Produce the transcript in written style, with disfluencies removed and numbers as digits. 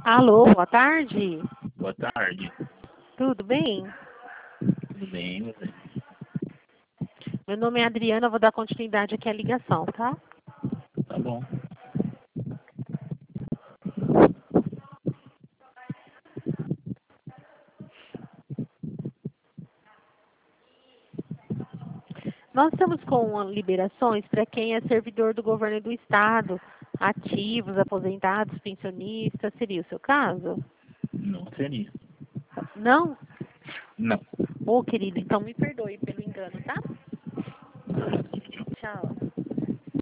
Alô, boa tarde. Boa tarde. Tudo bem? Tudo bem, você? Meu nome é Adriana, vou dar continuidade aqui à ligação, tá? Tá bom. Nós estamos com liberações para quem é servidor do governo do estado, ativos, aposentados, pensionistas. Seria o seu caso? Não seria. Não? Não. Ô, querido, então me perdoe pelo engano, tá? Tchau.